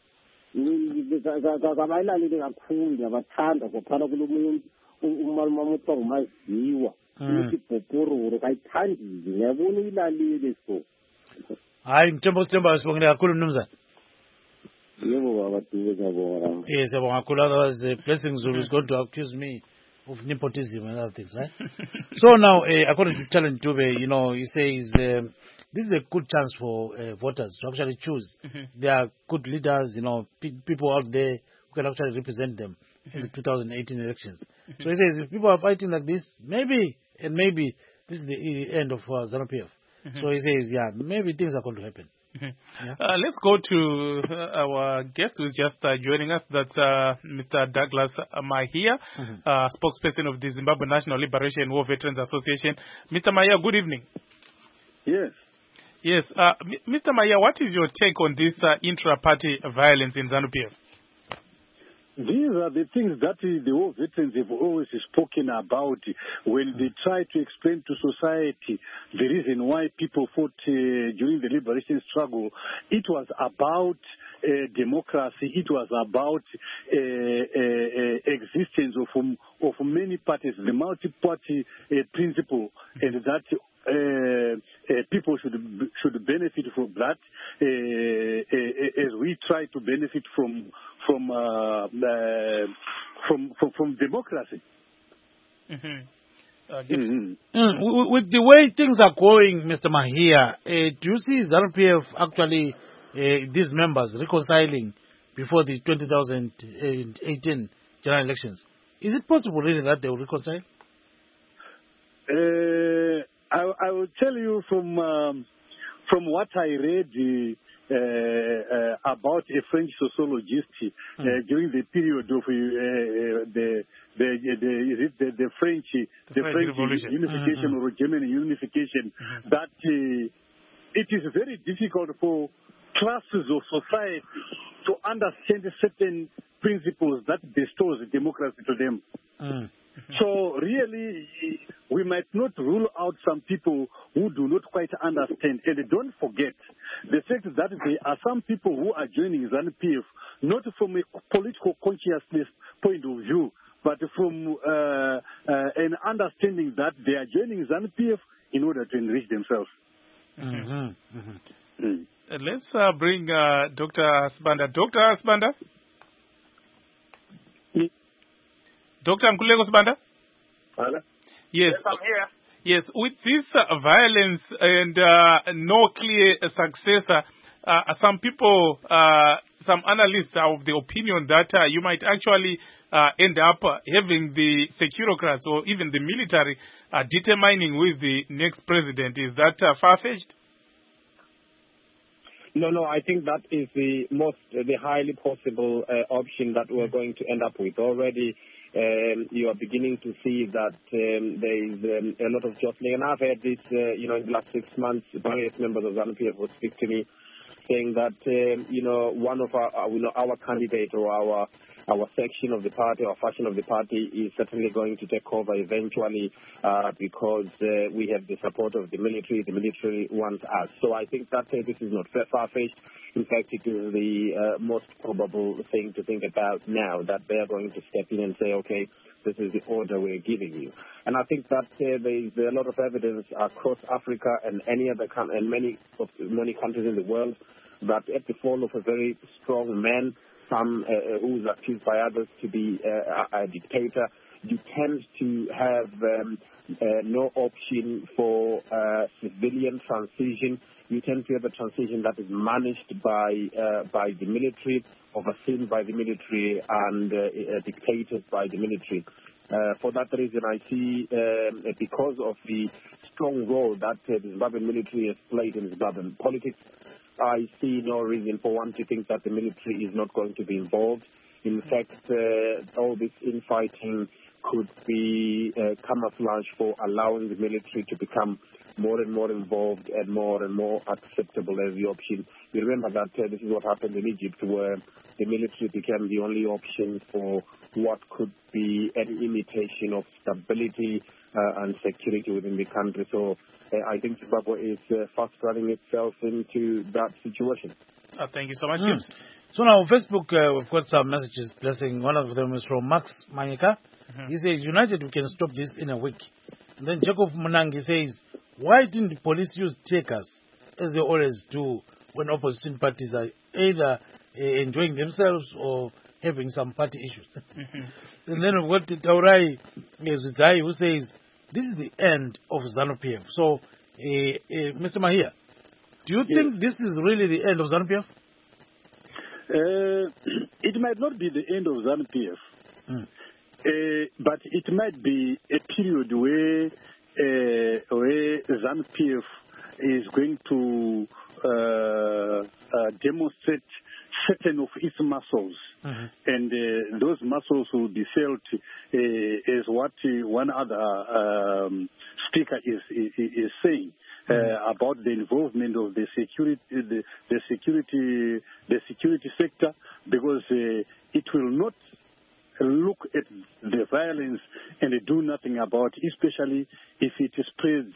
kabayilaleli kakhulu ngiyabathanda ngophana kulomunye umalumama othiwa ngumaziwa ukuthi bhoporoро kayithandile ngiyabona uyilalele so hayi ngithemba sibongile kakhulu mnumzane yebo baba Dube ngiyabonga yes siyabonga kakhulu otherwise Blessing Zulu is going to accuse me of nepotism and other things, right? So now according to Talent Dube, he says this is a good chance for voters to actually choose. There are good leaders, people out there who can actually represent them in the 2018 elections. So he says if people are fighting like this, maybe this is the end of ZANU-PF. So he says, maybe things are going to happen. Let's go to our guest who is just joining us. That's Mr. Douglas Mahia, spokesperson of the Zimbabwe National Liberation War Veterans Association. Mr. Mahia, good evening. Yes. Yes. Mr. Mahia, what is your take on this intra-party violence in ZANU-PF? These are the things that the war veterans have always spoken about when they try to explain to society the reason why people fought during the liberation struggle. It was about democracy. It was about existence of many parties, the multi-party principle, and that people should benefit from that as we try to benefit from democracy. With the way things are going, Mr. Mahia, do you see ZANU-PF actually these members reconciling before the 2018 general elections? Is it possible really that they will reconcile? I will tell you from what I read about a French sociologist during the period of the French unification or German unification, that it is very difficult for classes of society to understand certain principles that bestows democracy to them. So really, we might not rule out some people who do not quite understand. And don't forget the fact that there are some people who are joining ZANU-PF not from a political consciousness point of view, but from an understanding that they are joining ZANU-PF in order to enrich themselves. Let's bring Dr. Sibanda. Dr. Sibanda? Dr. Nkululeko Sibanda? Hello? Yes, I'm here. Yes, with this violence and no clear successor, some people, some analysts are of the opinion that you might actually end up having the securocrats or even the military determining who is the next president. Is that far-fetched? No, I think that is the highly possible option that we're going to end up with. Already, you are beginning to see that there is a lot of jostling. And I've heard this, in the last 6 months, various members of ZANU-PF would speak to me saying that, one of our candidate or our section of the party, our faction of the party is certainly going to take over eventually because we have the support of the military. The military wants us. So I think that this is not far-fetched. In fact, it is the most probable thing to think about now, that they are going to step in and say, okay, this is the order we're giving you. And I think that there is a lot of evidence across Africa and many countries in the world that at the fall of a very strong man, some who is accused by others to be a dictator, you tend to have no option for civilian transition. You tend to have a transition that is managed by the military, overseen by the military, and dictated by the military. For that reason, I see, because of the strong role that the Zimbabwean military has played in Zimbabwean politics, I see no reason for one to think that the military is not going to be involved. In fact, all this infighting could be camouflage for allowing the military to become more and more involved and more acceptable as the option. You remember that this is what happened in Egypt, where the military became the only option for what could be an imitation of stability and security within the country. So I think Zimbabwe is fast running itself into that situation. Thank you so much, James. So now on Facebook, we've got some messages blessing. One of them is from Max Manyika. He says, United, we can stop this in a week. And then Jacob Munangi says, why didn't the police use take us, as they always do when opposition parties are either enjoying themselves or having some party issues? And then we've got Taurai Zuzai, who says, this is the end of ZANU-PF. So, Mr. Mahia, do you think this is really the end of ZANU-PF? It might not be the end of ZANU-PF, but it might be a period where ZANU-PF is going to demonstrate certain of its muscles, and those muscles will be felt as what one other speaker is saying about the involvement of the security sector, because it will not look at the violence and do nothing about it, especially if it spreads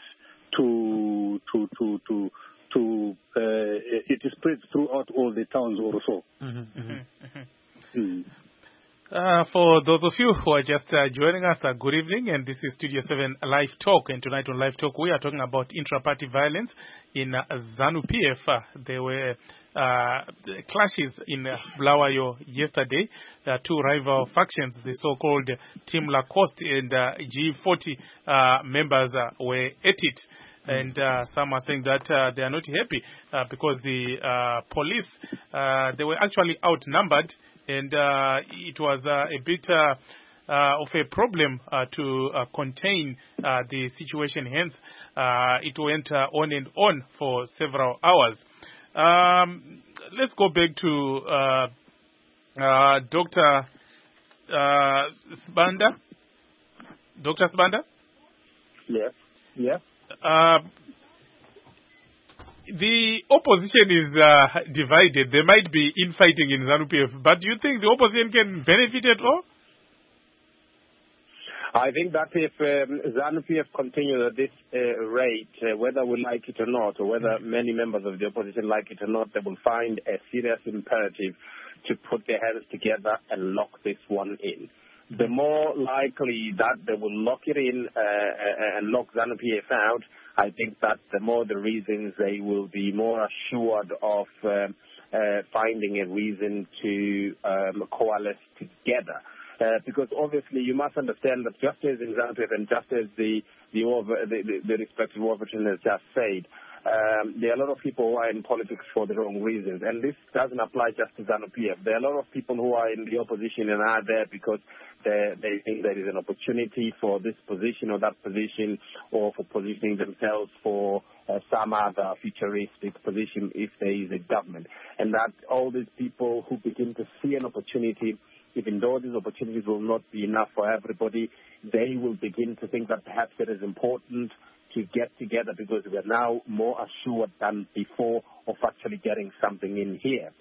it spreads throughout all the towns or so. For those of you who are just joining us, good evening, and this is Studio 7 Live Talk, and tonight on Live Talk we are talking about intra-party violence in ZANU-PF. There were clashes in Bulawayo yesterday. Two rival factions, the so-called Team Lacoste and G40 members were at it. And some are saying that they are not happy because the police, they were actually outnumbered, and it was a bit of a problem to contain the situation. Hence, it went on and on for several hours. Let's go back to Dr. Sibanda. Dr. Sibanda? Yes. Yeah. The opposition is divided. There might be infighting in ZANU-PF, but do you think the opposition can benefit at all? I think that if ZANU-PF continues at this rate, whether we like it or not, or whether many members of the opposition like it or not, they will find a serious imperative to put their hands together and lock this one in. The more likely that they will lock it in and lock ZANU-PF out, I think that the more the reasons, they will be more assured of finding a reason to coalesce together. Because obviously you must understand that just as in ZANU-PF and just as the respective war veteran has just said, there are a lot of people who are in politics for the wrong reasons, and this doesn't apply just to ZANU-PF. There are a lot of people who are in the opposition and are there because they think there is an opportunity for this position or that position, or for positioning themselves for some other futuristic position if there is a government. And that all these people who begin to see an opportunity, even though these opportunities will not be enough for everybody, they will begin to think that perhaps it is important to get together because we are now more assured than before of actually getting something in here.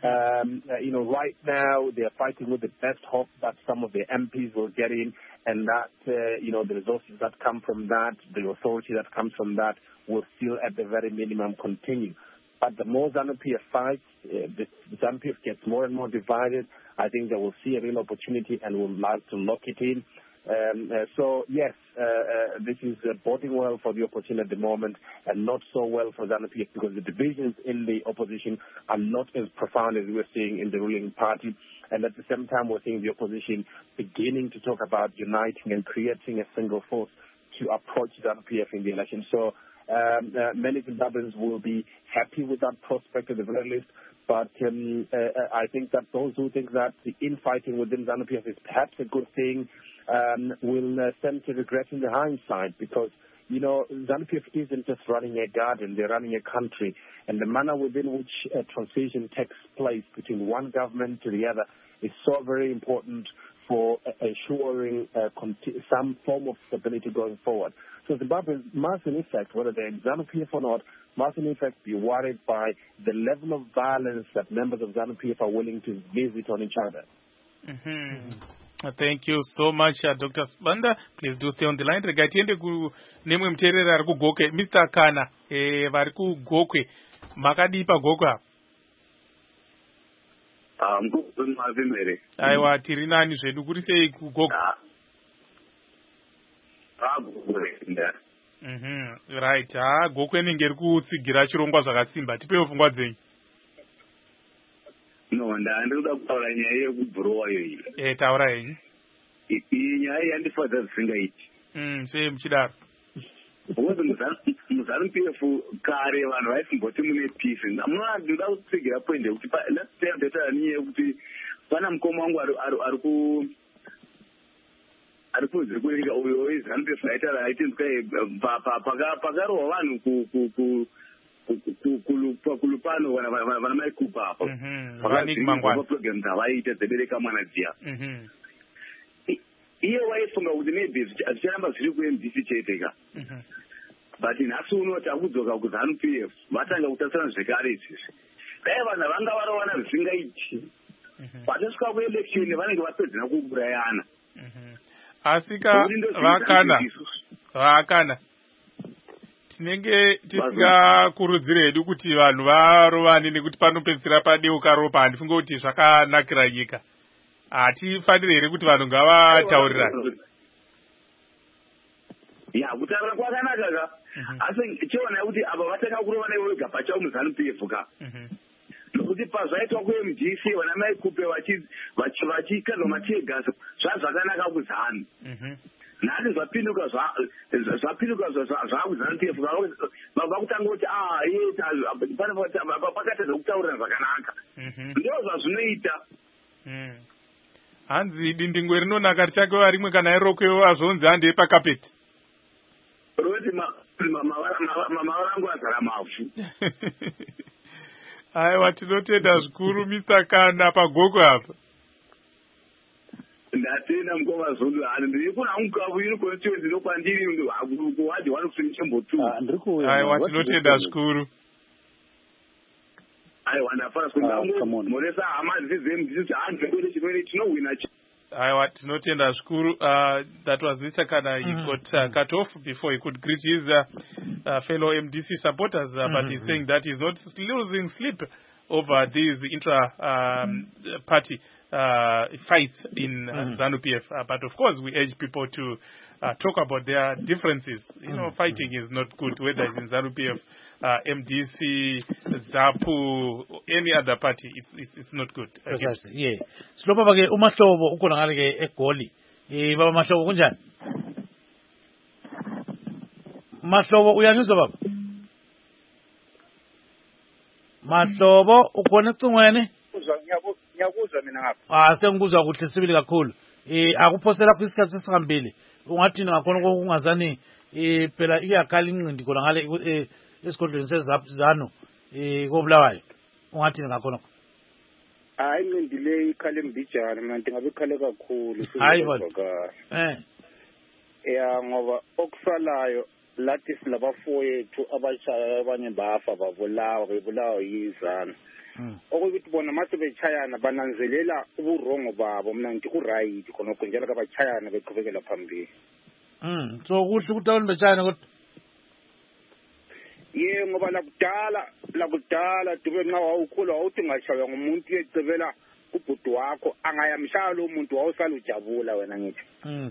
Right now they are fighting with the best hope that some of the MPs will get in, and that, the resources that come from that, the authority that comes from that will still at the very minimum continue. But the more ZANU-PF fights, the ZANU-PF gets more and more divided. I think they will see a real opportunity and will like to lock it in. So yes, this is boding well for the opposition at the moment, and not so well for ZANU-PF because the divisions in the opposition are not as profound as we're seeing in the ruling party. And at the same time, we're seeing the opposition beginning to talk about uniting and creating a single force to approach ZANU-PF in the election. So many Zimbabweans will be happy with that prospect at the very least. But I think that those who think that the infighting within ZANU-PF is perhaps a good thing will tend to regret in the hindsight, because, ZANU-PF isn't just running a garden, they're running a country. And the manner within which a transition takes place between one government to the other is so very important for ensuring some form of stability going forward. So Zimbabweans must, in effect, whether they're in ZANU-PF or not, must in effect be worried by the level of violence that members of ZANU-PF are willing to visit on each other. Thank you so much, Dr. Sibanda. Please do stay on the line. Regatiende ku nemwe mterera ari kugokwe, Mr. Kana, vari kugokwe. Makadi pa gokwe. Mkuzimazimere. Aiwa, tiri nani zvedu kuri sei kugokwe. Right. Gokwe nenge iri kutsigira chirongwa zvakasimba. Tipewo pfungwa dzenyu. No, ndikuda kutaura nyaya yekubhurowa iyo. Taura henyu. Iyi nyaya yandifadza zvisingaiti. Sei muchidaro? Because muzanu-PF kare vanhu vaisimboti mune peace. Munona ndinoda kutsigira point yekuti let's say data niye kuti pana mukoma wangu ari kunze kuika uyo wezanu-PF aitaura aitinzwa pakarohwa vanhu kulupano vana maikupa apo program dzavaita dzebereka mwana dziya. Iye waifunga kuti maybe zvicharamba zviri kuMDC cheteka, but nhasi uno takudzoka kuZANU-PF vatanga kutarisana zvekare izvizvi. Dai vanhu vanga varowana zvisingaiti, vatasvika kuelection vanenge vapedzera kuurayana. Asika vakana tinenge tisingakurudziri hedu kuti vanhu varovane nekuti panopedzisira padeuka ropa. Handifunge kuti zvakanakira nyika. Hatifaniri here kuti vanhu ngavataurirane. Kutaura kwakanaka ka. Asi chiona kuti aba vatanga kurovana vega pachavo muZANU-PF ka. Nokuti pazvaitwa kuMDC vana maikupe vachikandwa matiegasi zvazvakanaka kuZANU. Nhasi zvapinduka zvakuzanu-PF vakutanga kuti pakatedza kutaurira zvakanaka. Ndo zvazvinoita. Hanzi dindingwe rinonaka richakewa rimwe kana irokwewo azvonzi handi epakapeti. Roti mavara angu azara mavhu. Aiwa, tinotenda zvikuru Mr. Kana pagokwe apa. Ndatenda mukoma zondo hani ndiri kuna ungavu iri constituency nokwandiri kuwadhi 1.2. Aiwa, tinotenda zvikuru. Aiwa, ndafara kuti moresa hama dzezemdzisi hanzi kwete chimweni chinowina. Aiwa, tinotenda zvikuru. That was Mr. Kana. He got cut off before he could greet his fellow MDC supporters, but he's saying that he's not losing sleep over these intra-party fights in ZANU-PF. But of course, we urge people to talk about their differences. You know, fighting is not good, whether it's in ZANU-PF, MDC, ZAPU, any other party. It's not good. Precisely, yeah. Slopa bake umahlobo ukhona ngale ke eGoli. Baba Mahlobo kunjani? Mahlobo uyangizwa baba? Mahlobo ukhona ecingweni? Ngiyakuzwa mina ngapha. Sengikuzwa kuhle sibili kakhulu. Akuphosela kwisikhathi sesihambile. Ungathini ngakhona ukungazani phela iyakhala inqindi khona ngale esigodlweni sezanu koBulawayo. Ungathini ngakhona? Hayi inqindi le ikhale mbijana mina ndingabe ikhale kakhulu. Hayi bona. Ngoba okusalayo lathi silabafowethu abashaya abanye bafa bebulawa yizana. Okuthi bona mase bechayana bananzelela uburongo babo mina ngithi ku-right khona njalo kabachayana beqhubekela phambili. So kuhle ukuthi abantu bechayana kodwa ngoba lakudala dube nxa wawukhula wawuthi ungashaywa ngumuntu uyecebela ubhuti wakho angayamshaya lo muntu wawusala ujabula wena ngithi.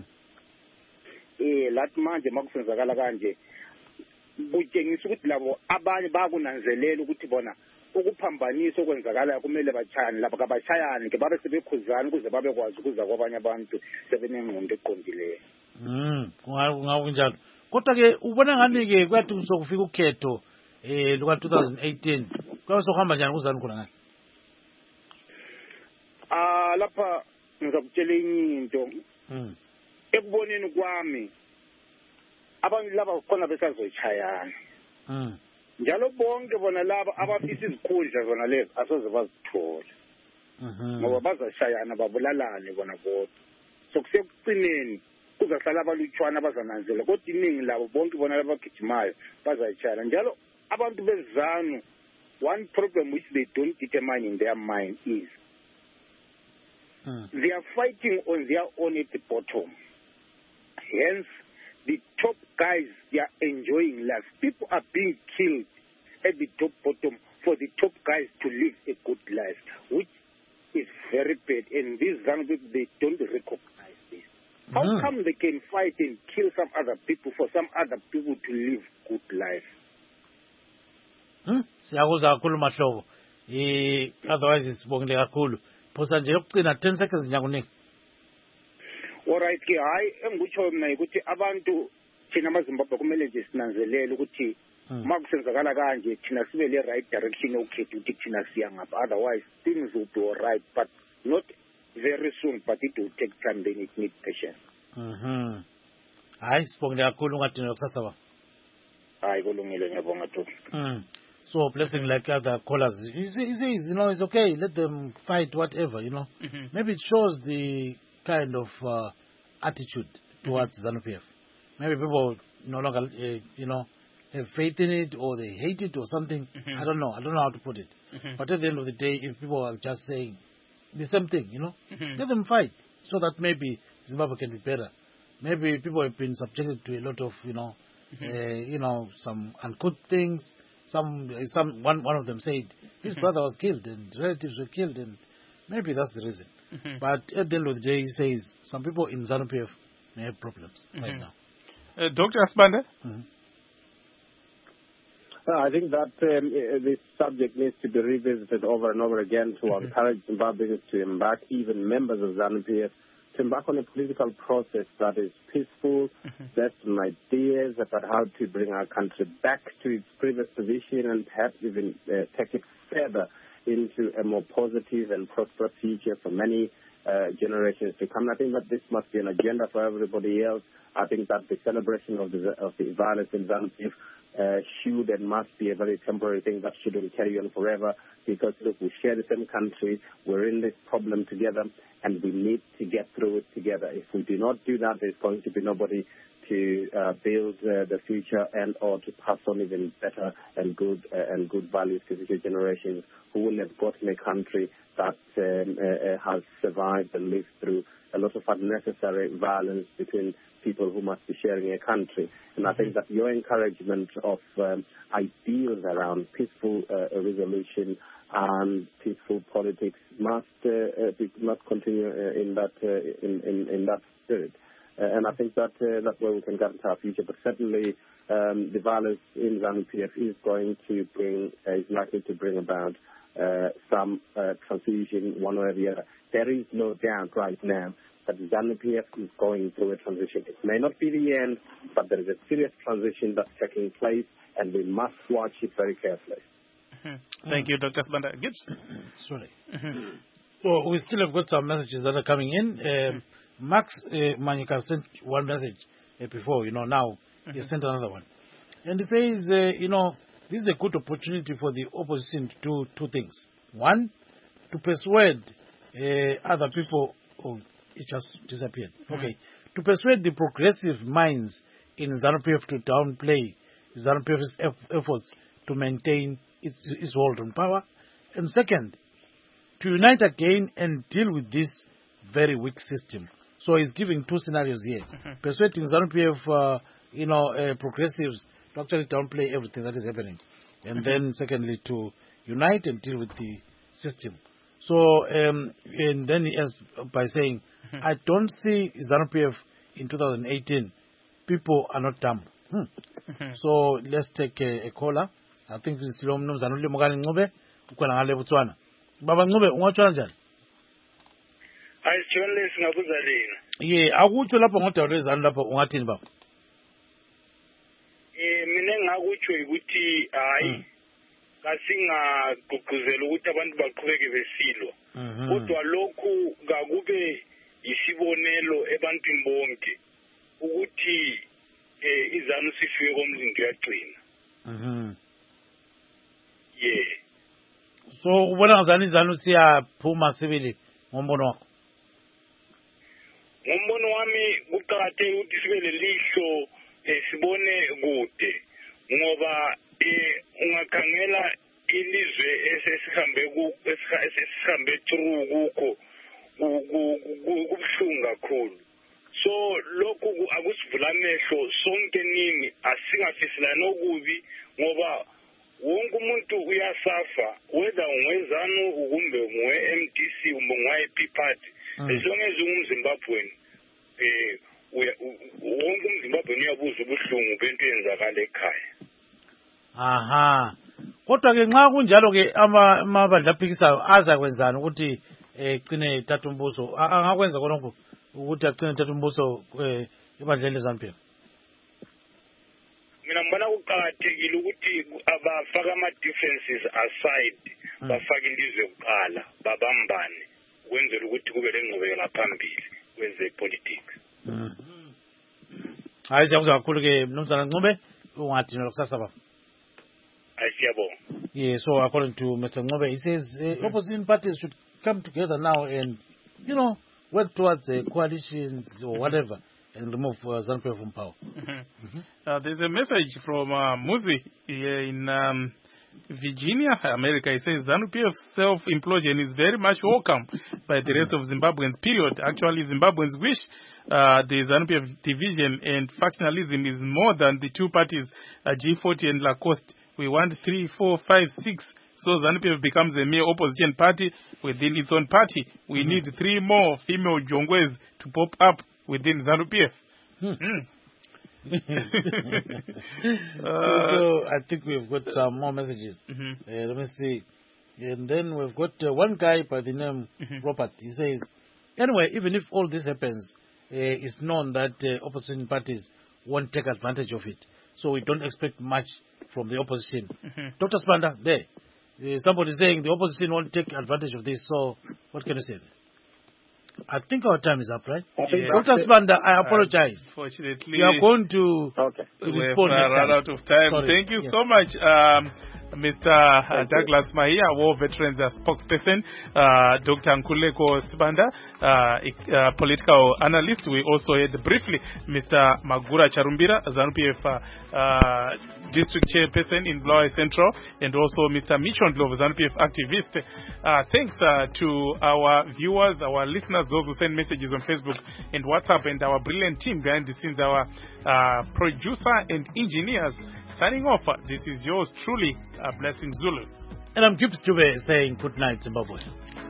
Lathi manje makusenzakala kanje kutshengisa ukuthi labo abanye bakunanzelela ukuthi bona ukuphambanisa okwenzakalayo kumele bachayane lapha kabachayane ke babe sebekhuzana ukuze babekwazi ukuza kwabanye abantu sebenengqondo eqondileyo. Kunjalo. Kodwa ke ubona ngani ke kwathi kufika ukhetho luka 2018 kwaso kuhamba njani kuzani khona ngani? Lapha ngizakutshela into. Ekuboneni kwami abantu laba khona besazochayana. Njalo bonke bona laba abafisa izikhundla zona lezi asoze bazithola. Ngoba bazashayana babulalane bona bodwa. So kusekugcineni kuzahlala abalutshwana abazananzela kodwa iningi labo bonke bona labagijimayo bazayitshayana. Njalo abantu bezanu, one problem which they don't determine in their mind is they are fighting on their own at the bottom. Hence, the top guys, they are enjoying life. People are being killed at the top bottom for the top guys to live a good life, which is very bad. And these young people, they don't recognize this. How come they can fight and kill some other people for some other people to live good life? Siyakuzwa kakhulu Mahlobo. Otherwise sibongile kakhulu. Phosa nje yokucina 10 seconds nyakunika. Alright ke hayi engikutsho mina ukuthi abantu thina amaZimbabwe kumele nje sinanzelele ukuthi makusenzakala kanje thina sibe le right direction ukhetha ukuthi thina siya ngapha, otherwise things will be alright but not very soon, but it will take time, then it needs patience. Hayi sibongile kakhulu ungadinwa kusasa ba. Hayi kulungile ngiyabonga tu. So blessing like other callers, he says, you know, it's okay, let them fight whatever, you know. Maybe it shows the kind of attitude towards ZANU-PF. Maybe people no longer, you know, have faith in it or they hate it or something. I don't know how to put it. But at the end of the day, if people are just saying the same thing, you know, let them fight so that maybe Zimbabwe can be better. Maybe people have been subjected to a lot of, you know, some ungood things. One of them said his brother was killed and relatives were killed, and maybe that's the reason. But at the end of the day, he says some people in ZANU-PF may have problems right now. Dr. Asibanda? I think that this subject needs to be revisited over and over again to encourage Zimbabweans to embark, even members of ZANU-PF, to embark on a political process that is peaceful, based on ideas about how to bring our country back to its previous position and perhaps even take it further into a more positive and prosperous future for many generations to come. I think that this must be an agenda for everybody else. I think that the celebration of the violence in ZANU-PF should and must be a very temporary thing that shouldn't carry on forever, because look, we share the same country, we're in this problem together, and we need to get through it together. If we do not do that, there's going to be nobody to build the future and or to pass on even better and good values to future generations who will have gotten a country that has survived and lived through a lot of unnecessary violence between people who must be sharing a country. And I think that your encouragement of ideals around peaceful resolution and peaceful politics must continue in that spirit. And I think that that's where we can get into our future. But certainly, the violence in ZANU-PF is likely to bring about some transition one way or the other. There is no doubt right now that ZANU-PF is going through a transition. It may not be the end, but there is a serious transition that's taking place, and we must watch it very carefully. Thank you, Dr. Sibanda. Gibbs? Sorry. So we still have got some messages that are coming in. Max Manyika sent one message before, now he sent another one. And he says, this is a good opportunity for the opposition to do two things. One, to persuade other people. Oh, it just disappeared. Okay. To persuade the progressive minds in ZANU-PF to downplay ZANU-PF's efforts to maintain its hold on power. And second, to unite again and deal with this very weak system. So he's giving two scenarios here. Persuading ZANU-PF, progressives to actually downplay everything that is happening. And then secondly, to unite and deal with the system. So, and then he ends by saying, I don't see ZANU-PF in 2018. People are not dumb. So let's take a caller. I think this is Mnumzana Ulimokani Ncube ukhona ngale Botswana. Baba Ncube ungatshwana njani? Ayisijolile singabuza lena. Yeah, akutsho lapho ngodaba lwezanu lapho ungathini baba? Mina ngakutsho ukuthi hayi kasingagqugquzela ukuthi abantu baqhubeke besilwa. Kodwa lokhu kakube isibonelo ebantwini bonke ukuthi izanu sifike komzimba uyaqina. Yeah. So ubona ngazani izanu siyaphuma sibili ngombono wakho? Ngombono wami kuqakatheke ukuthi sibe lelihlo sibone kude ngoba ungakhangela ilizwe esesihambe through kukho kubuhlungu kakhulu. So lokhu akusivula amehlo sonke nini asingafiselana okubi ngoba wonke umuntu uyasafa whether ungwezanu kumbe ngwe-MDC kumbe ngwe-IP party as long as ungumzimbabweni wonke umzimbabweni uyabuza ubuhlungu bento eyenzakala ekhaya. Aha. Kodwa ke nxa kunjalo ke amabandla aphikisayo azakwenzana ukuthi egcine ithatha umbuso angakwenza konke ukuthi agcine ithatha umbuso ebandleni leZANU-PF. Mina mbona kuqakathekile ukuthi abafaka ama-differences aside bafake ilizwe kuqala babambane ukwenzela ukuthi kube lengqubekela phambili kweze-politics. Hayi siyakuzwa kakhulu ke Mnumzana Ncube ungathi kusasa baba. Yeah, so according to Mr. Ncube, he says opposition parties should come together now and, work towards coalitions or whatever and remove ZANU-PF from power. There's a message from Muzi here in Virginia, America. He says ZANU-PF's self-implosion is very much welcome by the rest of Zimbabweans, period. Actually, Zimbabweans wish the ZANU-PF division and factionalism is more than the two parties, G40 and Lacoste. We want 3, 4, 5, 6. So ZANU-PF becomes a mere opposition party within its own party. We need 3 more female Jongwes to pop up within ZANU-PF. So I think we've got some more messages. Let me see. And then we've got one guy by the name Robert. He says, anyway, even if all this happens, it's known that opposition parties won't take advantage of it. So we don't expect much from the opposition. Dr. Sibanda, there. Somebody saying the opposition won't take advantage of this. So what can you say? I think our time is up, right? Dr. Sibanda, I apologize. Fortunately, we are going to respond. We've run out of time. Sorry. Thank you so much. Mr. Douglas Mahia, War Veterans spokesperson, Dr. Nkuleko Sibanda, political analyst. We also had briefly Mr. Magura Charumbira, ZANU-PF district chairperson in Blair Central, and also Mr. Michondlo, ZANU-PF activist. Thanks to our viewers, our listeners, those who send messages on Facebook and WhatsApp, and our brilliant team behind the scenes, our producer and engineers. Signing off, this is yours truly, Blessing Zulu. And I'm Gibbs Dube saying good night, Zimbabwe.